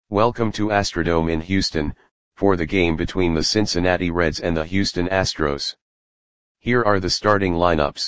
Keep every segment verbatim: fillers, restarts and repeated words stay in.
Welcome to Astrodome in Houston, for the game between the Cincinnati Reds and the Houston Astros. Here are the starting lineups.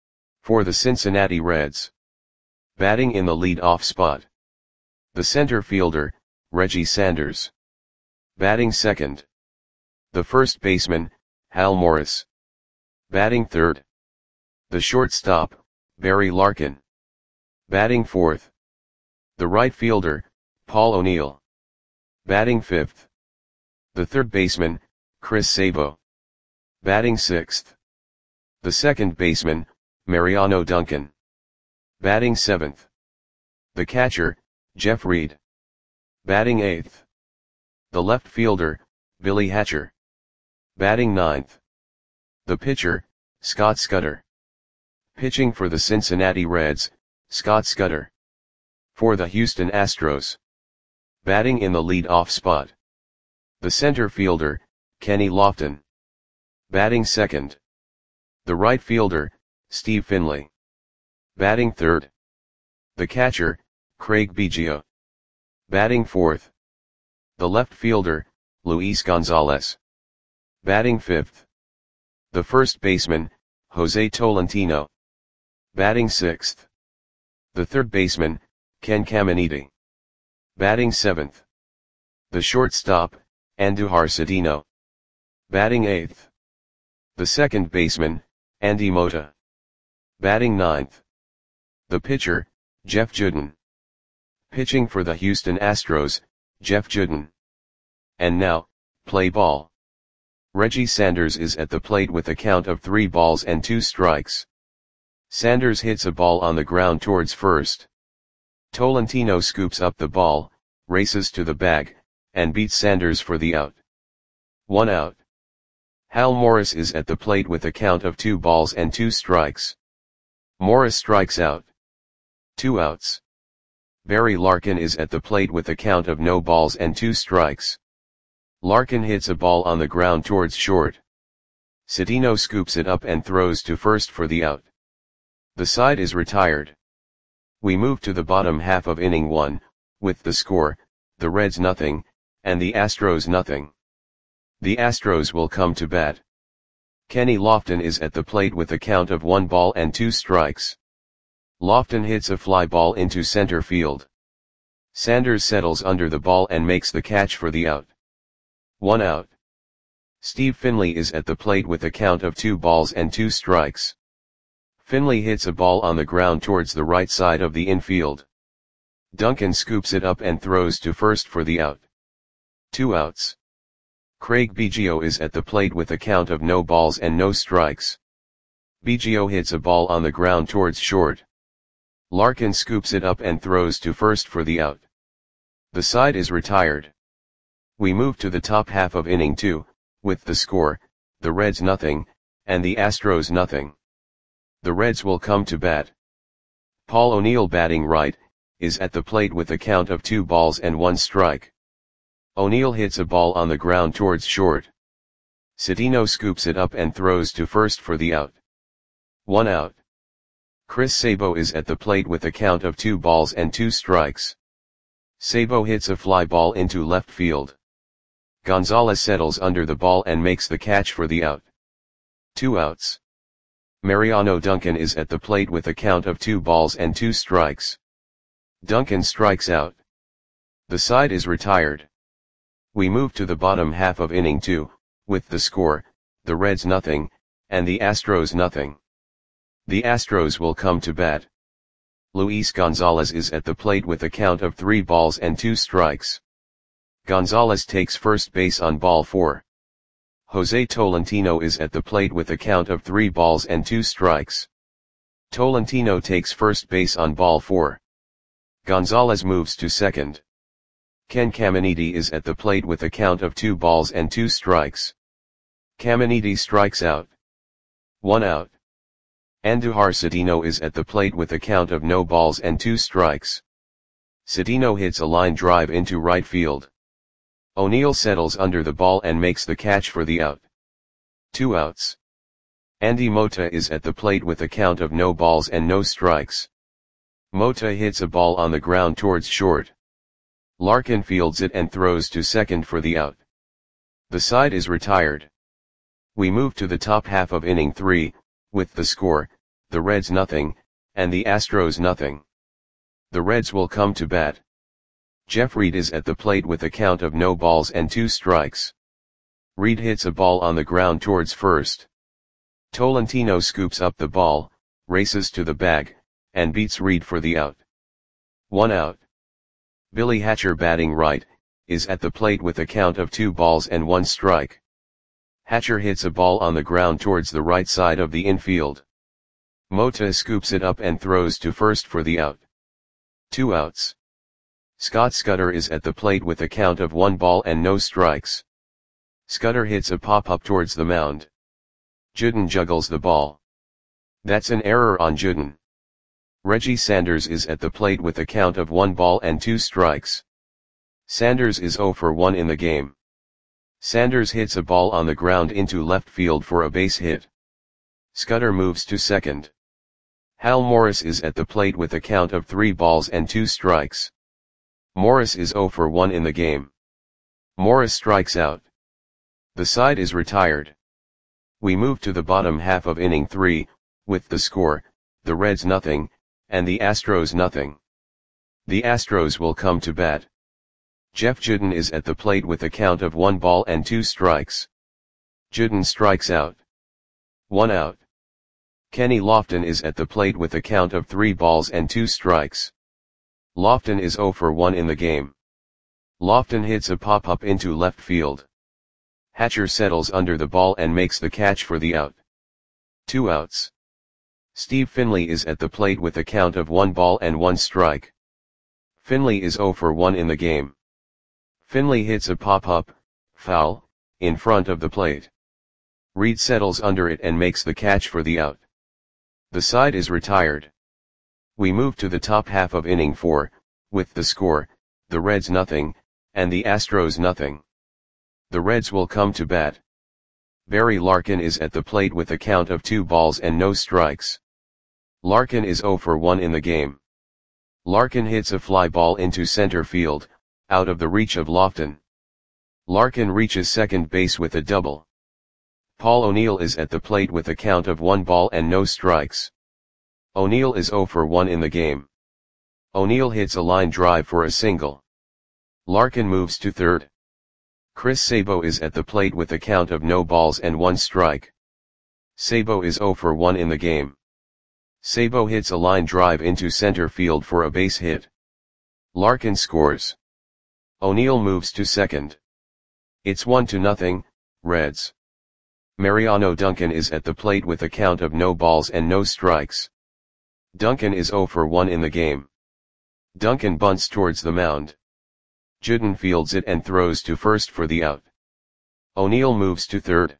For the Cincinnati Reds. Batting in the lead-off spot. The center fielder, Reggie Sanders. Batting second. The first baseman, Hal Morris. Batting third. The shortstop, Barry Larkin. Batting fourth. The right fielder, Paul O'Neill. Batting fifth. The third baseman, Chris Sabo. Batting sixth. The second baseman, Mariano Duncan. Batting seventh. The catcher, Jeff Reed. Batting eighth. The left fielder, Billy Hatcher. Batting ninth. The pitcher, Scott Scudder. Pitching for the Cincinnati Reds, Scott Scudder. For the Houston Astros. Batting in the lead-off spot. The center fielder, Kenny Lofton. Batting second. The right fielder, Steve Finley. Batting third. The catcher, Craig Biggio. Batting fourth. The left fielder, Luis Gonzalez. Batting fifth. The first baseman, Jose Tolentino. Batting sixth. The third baseman, Ken Caminiti. Batting seventh. The shortstop, Andujar Cedeno. Batting eighth. The second baseman, Andy Mota. Batting ninth. The pitcher, Jeff Juden. Pitching for the Houston Astros, Jeff Juden. And now, play ball. Reggie Sanders is at the plate with a count of three balls and two strikes. Sanders hits a ball on the ground towards first. Tolentino scoops up the ball, races to the bag, and beats Sanders for the out. One out. Hal Morris is at the plate with a count of two balls and two strikes. Morris strikes out. Two outs. Barry Larkin is at the plate with a count of no balls and two strikes. Larkin hits a ball on the ground towards short. Cedeno scoops it up and throws to first for the out. The side is retired. We move to the bottom half of inning one, with the score, the Reds nothing, and the Astros nothing. The Astros will come to bat. Kenny Lofton is at the plate with a count of one ball and two strikes. Lofton hits a fly ball into center field. Sanders settles under the ball and makes the catch for the out. One out. Steve Finley is at the plate with a count of two balls and two strikes. Finley hits a ball on the ground towards the right side of the infield. Duncan scoops it up and throws to first for the out. Two outs. Craig Biggio is at the plate with a count of no balls and no strikes. Biggio hits a ball on the ground towards short. Larkin scoops it up and throws to first for the out. The side is retired. We move to the top half of inning two, with the score, the Reds nothing, and the Astros nothing. The Reds will come to bat. Paul O'Neill, batting right, is at the plate with a count of two balls and one strike. O'Neill hits a ball on the ground towards short. Cedeno scoops it up and throws to first for the out. One out. Chris Sabo is at the plate with a count of two balls and two strikes. Sabo hits a fly ball into left field. Gonzalez settles under the ball and makes the catch for the out. Two outs. Mariano Duncan is at the plate with a count of two balls and two strikes. Duncan strikes out. The side is retired. We move to the bottom half of inning two, with the score, the Reds nothing, and the Astros nothing. The Astros will come to bat. Luis Gonzalez is at the plate with a count of three balls and two strikes. Gonzalez takes first base on ball four. Jose Tolentino is at the plate with a count of three balls and two strikes. Tolentino takes first base on ball four. Gonzalez moves to second. Ken Caminiti is at the plate with a count of two balls and two strikes. Caminiti strikes out. One out. Andujar Cedeno is at the plate with a count of no balls and two strikes. Cedeno hits a line drive into right field. O'Neill settles under the ball and makes the catch for the out. Two outs. Andy Mota is at the plate with a count of no balls and no strikes. Mota hits a ball on the ground towards short. Larkin fields it and throws to second for the out. The side is retired. We move to the top half of inning three, with the score, the Reds nothing, and the Astros nothing. The Reds will come to bat. Jeff Reed is at the plate with a count of no balls and two strikes. Reed hits a ball on the ground towards first. Tolentino scoops up the ball, races to the bag, and beats Reed for the out. One out. Billy Hatcher, batting right, is at the plate with a count of two balls and one strike. Hatcher hits a ball on the ground towards the right side of the infield. Mota scoops it up and throws to first for the out. Two outs. Scott Scudder is at the plate with a count of one ball and no strikes. Scudder hits a pop-up towards the mound. Juden juggles the ball. That's an error on Juden. Reggie Sanders is at the plate with a count of one ball and two strikes. Sanders is zero for one in the game. Sanders hits a ball on the ground into left field for a base hit. Scudder moves to second. Hal Morris is at the plate with a count of three balls and two strikes. Morris is zero for one in the game. Morris strikes out. The side is retired. We move to the bottom half of inning three, with the score, the Reds nothing, and the Astros nothing. The Astros will come to bat. Jeff Juden is at the plate with a count of one ball and two strikes. Juden strikes out. One out. Kenny Lofton is at the plate with a count of three balls and two strikes. Lofton is zero for one in the game. Lofton hits a pop-up into left field. Hatcher settles under the ball and makes the catch for the out. Two outs. Steve Finley is at the plate with a count of one ball and one strike. Finley is zero for one in the game. Finley hits a pop-up, foul, in front of the plate. Reed settles under it and makes the catch for the out. The side is retired. We move to the top half of inning four, with the score, the Reds nothing, and the Astros nothing. The Reds will come to bat. Barry Larkin is at the plate with a count of two balls and no strikes. Larkin is zero for one in the game. Larkin hits a fly ball into center field, out of the reach of Lofton. Larkin reaches second base with a double. Paul O'Neill is at the plate with a count of one ball and no strikes. O'Neill is zero for one in the game. O'Neill hits a line drive for a single. Larkin moves to third. Chris Sabo is at the plate with a count of no balls and one strike. Sabo is zero for one in the game. Sabo hits a line drive into center field for a base hit. Larkin scores. O'Neill moves to second. It's one to nothing, Reds. Mariano Duncan is at the plate with a count of no balls and no strikes. Duncan is zero for one in the game. Duncan bunts towards the mound. Juden fields it and throws to first for the out. O'Neill moves to third.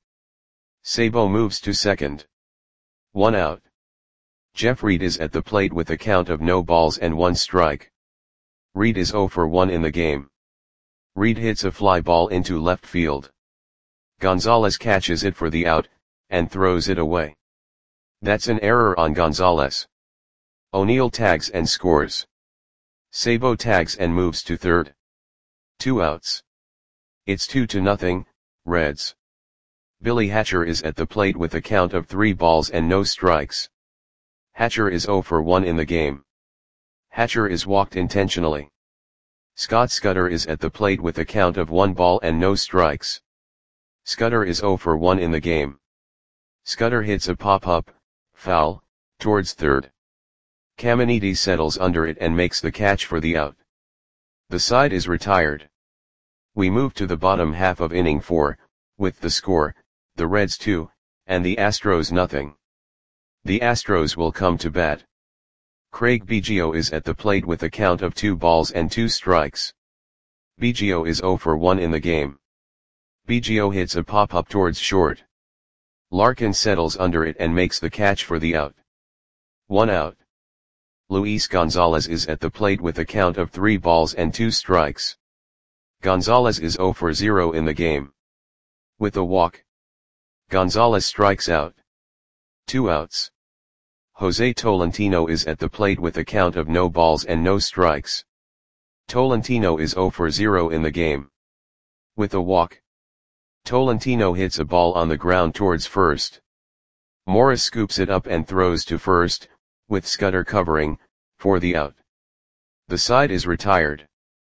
Sabo moves to second. One out. Jeff Reed is at the plate with a count of no balls and one strike. Reed is zero for one in the game. Reed hits a fly ball into left field. Gonzalez catches it for the out, and throws it away. That's an error on Gonzalez. O'Neill tags and scores. Sabo tags and moves to third. Two outs. It's two to nothing, Reds. Billy Hatcher is at the plate with a count of three balls and no strikes. Hatcher is zero for one in the game. Hatcher is walked intentionally. Scott Scudder is at the plate with a count of one ball and no strikes. Scudder is zero for one in the game. Scudder hits a pop-up, foul, towards third. Caminiti settles under it and makes the catch for the out. The side is retired. We move to the bottom half of inning four, with the score, the Reds two, and the Astros nothing. The Astros will come to bat. Craig Biggio is at the plate with a count of two balls and two strikes. Biggio is zero for one in the game. Biggio hits a pop-up towards short. Larkin settles under it and makes the catch for the out. One out. Luis Gonzalez is at the plate with a count of three balls and two strikes. Gonzalez is zero for zero in the game. With a walk, Gonzalez strikes out. Two outs. Jose Tolentino is at the plate with a count of no balls and no strikes. Tolentino is zero for zero in the game. With a walk, Tolentino hits a ball on the ground towards first. Morris scoops it up and throws to first, with Scudder covering, for the out. The side is retired.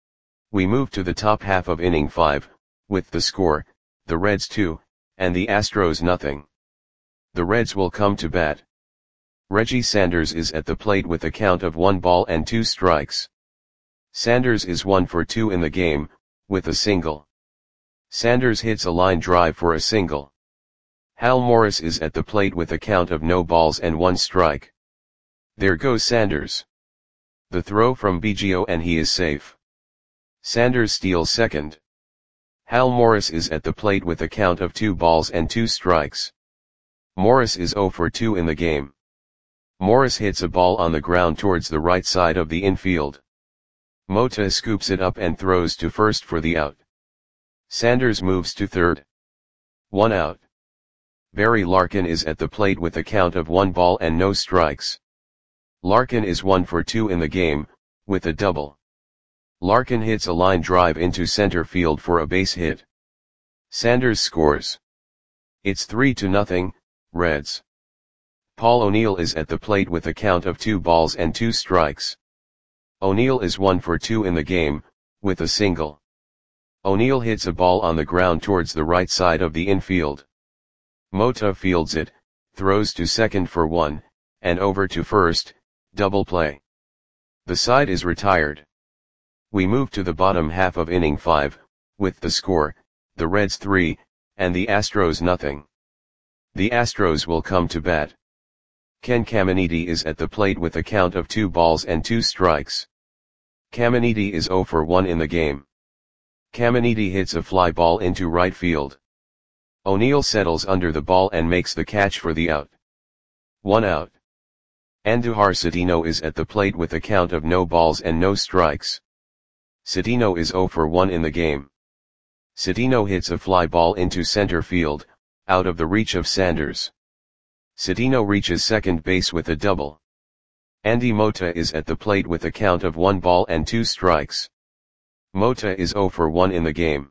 We move to the top half of inning five, with the score, the Reds two, and the Astros nothing. The Reds will come to bat. Reggie Sanders is at the plate with a count of one ball and two strikes. Sanders is one for two in the game, with a single. Sanders hits a line drive for a single. Hal Morris is at the plate with a count of no balls and one strike. There goes Sanders. The throw from Biggio and he is safe. Sanders steals second. Hal Morris is at the plate with a count of two balls and two strikes. Morris is zero for two in the game. Morris hits a ball on the ground towards the right side of the infield. Mota scoops it up and throws to first for the out. Sanders moves to third. One out. Barry Larkin is at the plate with a count of one ball and no strikes. Larkin is one for two in the game, with a double. Larkin hits a line drive into center field for a base hit. Sanders scores. It's three to nothing, Reds. Paul O'Neill is at the plate with a count of two balls and two strikes. O'Neill is one for two in the game, with a single. O'Neill hits a ball on the ground towards the right side of the infield. Mota fields it, throws to second for one, and over to first, double play. The side is retired. We move to the bottom half of inning five, with the score, the Reds three, and the Astros nothing. The Astros will come to bat. Ken Caminiti is at the plate with a count of two balls and two strikes. Caminiti is zero for one in the game. Caminiti hits a fly ball into right field. O'Neill settles under the ball and makes the catch for the out. One out. Andujar Cedeno is at the plate with a count of no balls and no strikes. Cedeno is zero for one in the game. Cedeno hits a fly ball into center field, out of the reach of Sanders. Cedeno reaches second base with a double. Andy Mota is at the plate with a count of one ball and two strikes. Mota is zero for one in the game.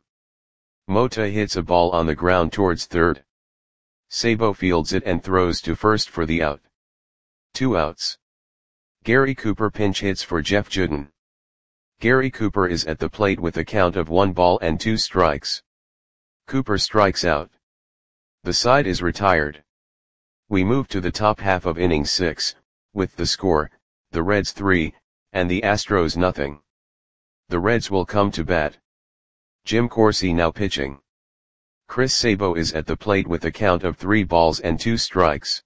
Mota hits a ball on the ground towards third. Sabo fields it and throws to first for the out. Two outs. Gary Cooper pinch hits for Jeff Juden. Gary Cooper is at the plate with a count of one ball and two strikes. Cooper strikes out. The side is retired. We move to the top half of inning six, with the score, the Reds three, and the Astros nothing. The Reds will come to bat. Jim Corsi now pitching. Chris Sabo is at the plate with a count of three balls and two strikes.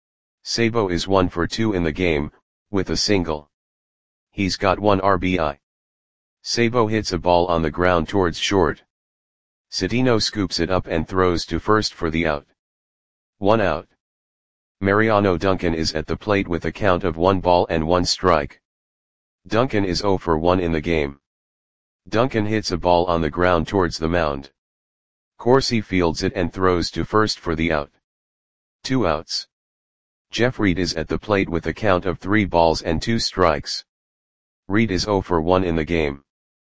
Sabo is one for two in the game, with a single. He's got one R B I. Sabo hits a ball on the ground towards short. Cedeno scoops it up and throws to first for the out. One out. Mariano Duncan is at the plate with a count of one ball and one strike. Duncan is zero for one in the game. Duncan hits a ball on the ground towards the mound. Corsi fields it and throws to first for the out. Two outs. Jeff Reed is at the plate with a count of three balls and two strikes. Reed is zero for one in the game.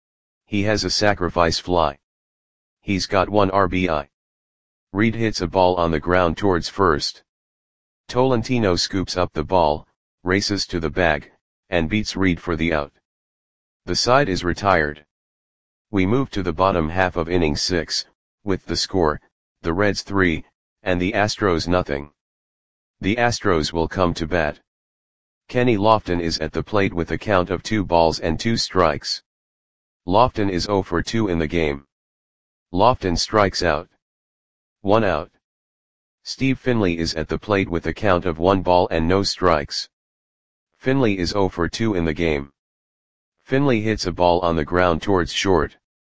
He has a sacrifice fly. He's got one R B I. Reed hits a ball on the ground towards first. Tolentino scoops up the ball, races to the bag, and beats Reed for the out. The side is retired. We move to the bottom half of inning six, with the score, the Reds three, and the Astros nothing. The Astros will come to bat. Kenny Lofton is at the plate with a count of two balls and two strikes. Lofton is zero for two in the game. Lofton strikes out. One out. Steve Finley is at the plate with a count of one ball and no strikes. Finley is zero for two in the game. Finley hits a ball on the ground towards short.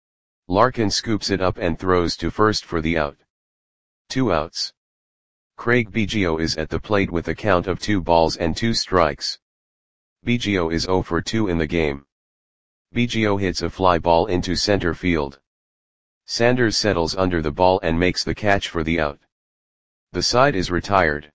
Larkin scoops it up and throws to first for the out. Two outs. Craig Biggio is at the plate with a count of two balls and two strikes. Biggio is zero for two in the game. Biggio hits a fly ball into center field. Sanders settles under the ball and makes the catch for the out. The side is retired.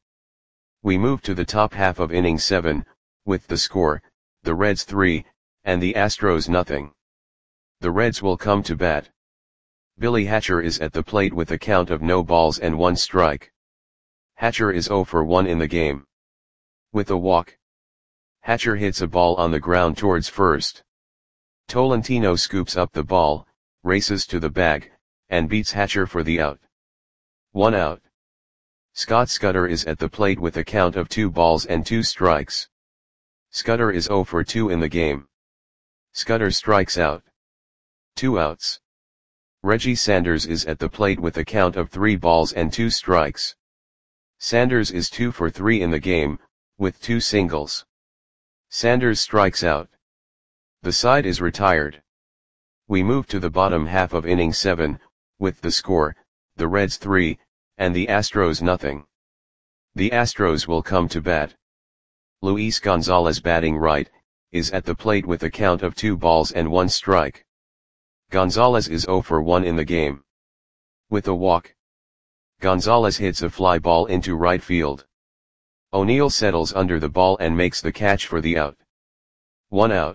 We move to the top half of inning seven, with the score, the Reds three, and the Astros nothing. The Reds will come to bat. Billy Hatcher is at the plate with a count of no balls and one strike. Hatcher is oh for one in the game. With a walk, Hatcher hits a ball on the ground towards first. Tolentino scoops up the ball, races to the bag, and beats Hatcher for the out. One out. Scott Scudder is at the plate with a count of two balls and two strikes. Scudder is oh for two in the game. Scudder strikes out. Two outs. Reggie Sanders is at the plate with a count of three balls and two strikes. Sanders is two for three in the game, with two singles. Sanders strikes out. The side is retired. We move to the bottom half of inning seven, with the score, the Reds three, and the Astros nothing. The Astros will come to bat. Luis Gonzalez, batting right, is at the plate with a count of two balls and one strike. Gonzalez is oh for one in the game. With a walk, Gonzalez hits a fly ball into right field. O'Neill settles under the ball and makes the catch for the out. One out.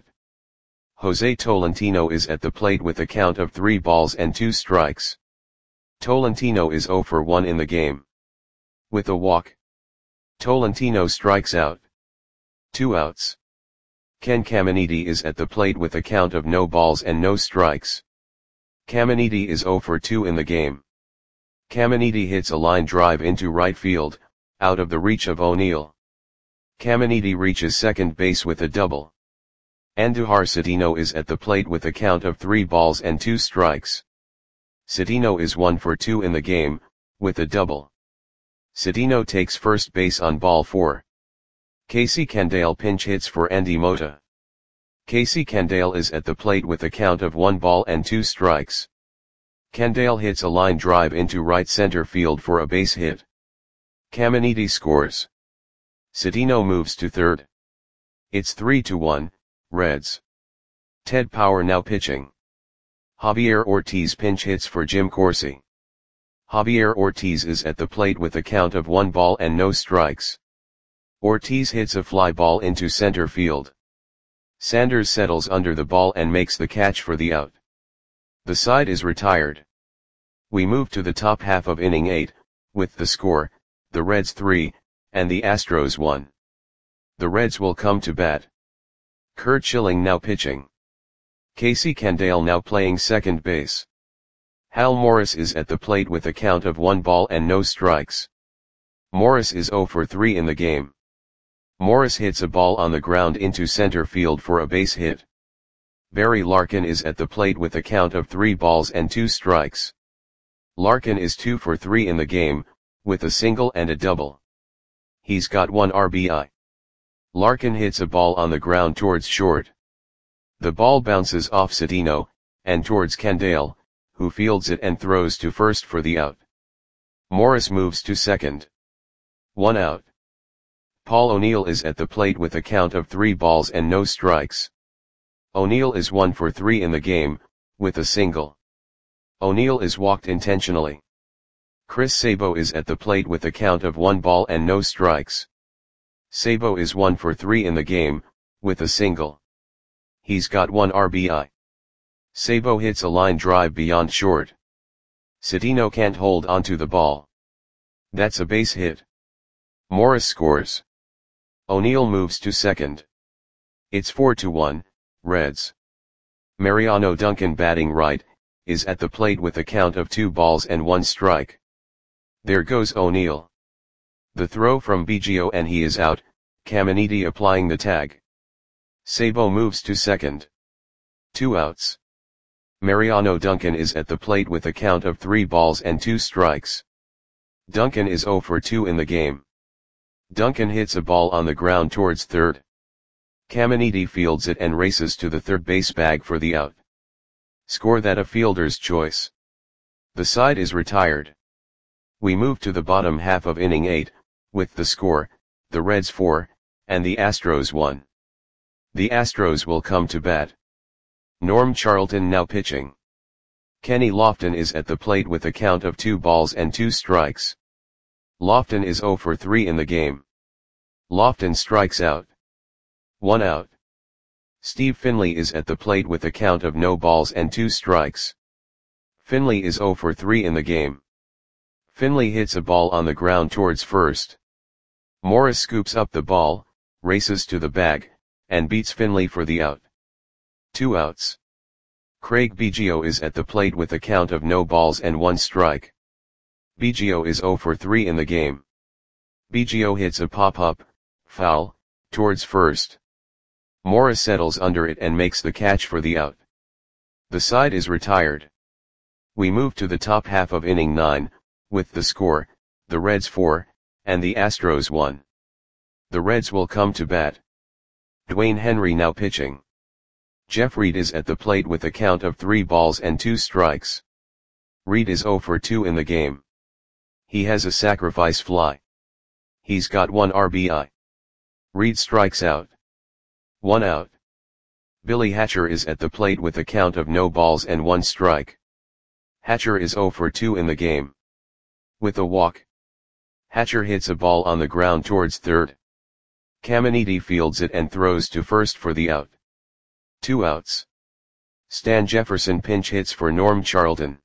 Jose Tolentino is at the plate with a count of three balls and two strikes. Tolentino is oh for one in the game. With a walk, Tolentino strikes out. Two outs. Ken Caminiti is at the plate with a count of no balls and no strikes. Caminiti is oh for two in the game. Caminiti hits a line drive into right field, out of the reach of O'Neill. Caminiti reaches second base with a double. Andujar Cedeno is at the plate with a count of three balls and two strikes. Cedeno is one for two in the game, with a double. Cedeno takes first base on ball four. Casey Candale pinch hits for Andy Mota. Casey Candale is at the plate with a count of one ball and two strikes. Candale hits a line drive into right center field for a base hit. Caminiti scores. Cedeno moves to third. It's three to one, Reds. Ted Power now pitching. Javier Ortiz pinch hits for Jim Corsi. Javier Ortiz is at the plate with a count of one ball and no strikes. Ortiz hits a fly ball into center field. Sanders settles under the ball and makes the catch for the out. The side is retired. We move to the top half of inning eight, with the score, the Reds three, and the Astros one. The Reds will come to bat. Curt Schilling now pitching. Casey Candale now playing second base. Hal Morris is at the plate with a count of one ball and no strikes. Morris is oh for three in the game. Morris hits a ball on the ground into center field for a base hit. Barry Larkin is at the plate with a count of three balls and two strikes. Larkin is two for three in the game, with a single and a double. He's got one R B I. Larkin hits a ball on the ground towards short. The ball bounces off Cedeno, and towards Candale, who fields it and throws to first for the out. Morris moves to second. One out. Paul O'Neill is at the plate with a count of three balls and no strikes. O'Neill is one for three in the game, with a single. O'Neill is walked intentionally. Chris Sabo is at the plate with a count of one ball and no strikes. Sabo is one for three in the game, with a single. He's got one R B I. Sabo hits a line drive beyond short. Cedeno can't hold onto the ball. That's a base hit. Morris scores. O'Neill moves to second. It's four to one, Reds. Mariano Duncan, batting right, is at the plate with a count of two balls and one strike. There goes O'Neill. The throw from Biggio and he is out, Caminiti applying the tag. Sabo moves to second. Two outs. Mariano Duncan is at the plate with a count of three balls and two strikes. Duncan is oh for two in the game. Duncan hits a ball on the ground towards third. Caminiti fields it and races to the third base bag for the out. Score that a fielder's choice. The side is retired. We move to the bottom half of inning eight, with the score, the Reds four, and the Astros one. The Astros will come to bat. Norm Charlton now pitching. Kenny Lofton is at the plate with a count of two balls and two strikes. Lofton is oh for three in the game. Lofton strikes out. One out. Steve Finley is at the plate with a count of no balls and two strikes. Finley is zero for three in the game. Finley hits a ball on the ground towards first. Morris scoops up the ball, races to the bag, and beats Finley for the out. Two outs. Craig Biggio is at the plate with a count of no balls and one strike. Biggio is zero for three in the game. Biggio hits a pop-up, foul, towards first. Morris settles under it and makes the catch for the out. The side is retired. We move to the top half of inning nine, with the score, the Reds four, and the Astros one. The Reds will come to bat. Dwayne Henry now pitching. Jeff Reed is at the plate with a count of three balls and two strikes. Reed is zero for two in the game. He has a sacrifice fly. He's got one R B I. Reed strikes out. One out. Billy Hatcher is at the plate with a count of no balls and one strike. Hatcher is zero for two in the game. With a walk. Hatcher hits a ball on the ground towards third. Caminiti fields it and throws to first for the out. Two outs. Stan Jefferson pinch hits for Norm Charlton.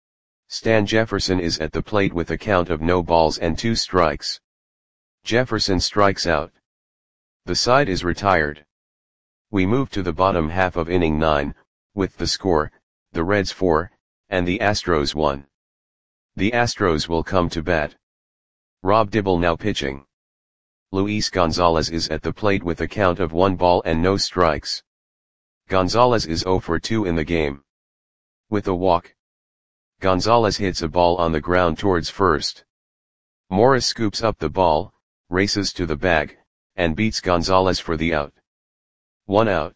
Stan Jefferson is at the plate with a count of no balls and two strikes. Jefferson strikes out. The side is retired. We move to the bottom half of inning nine, with the score, the Reds four, and the Astros one. The Astros will come to bat. Rob Dibble now pitching. Luis Gonzalez is at the plate with a count of one ball and no strikes. Gonzalez is zero for two in the game. With a walk. Gonzalez hits a ball on the ground towards first. Morris scoops up the ball, races to the bag, and beats Gonzalez for the out. One out.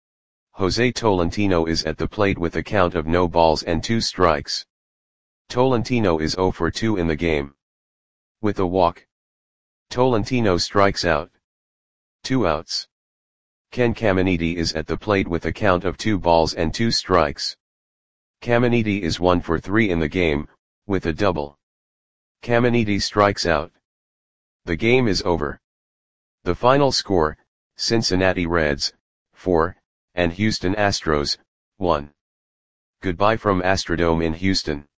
Jose Tolentino is at the plate with a count of no balls and two strikes. Tolentino is zero for two in the game. With a walk. Tolentino strikes out. Two outs. Ken Caminiti is at the plate with a count of two balls and two strikes. Caminiti is one for three in the game, with a double. Caminiti strikes out. The game is over. The final score, Cincinnati Reds, four, and Houston Astros, one. Goodbye from Astrodome in Houston.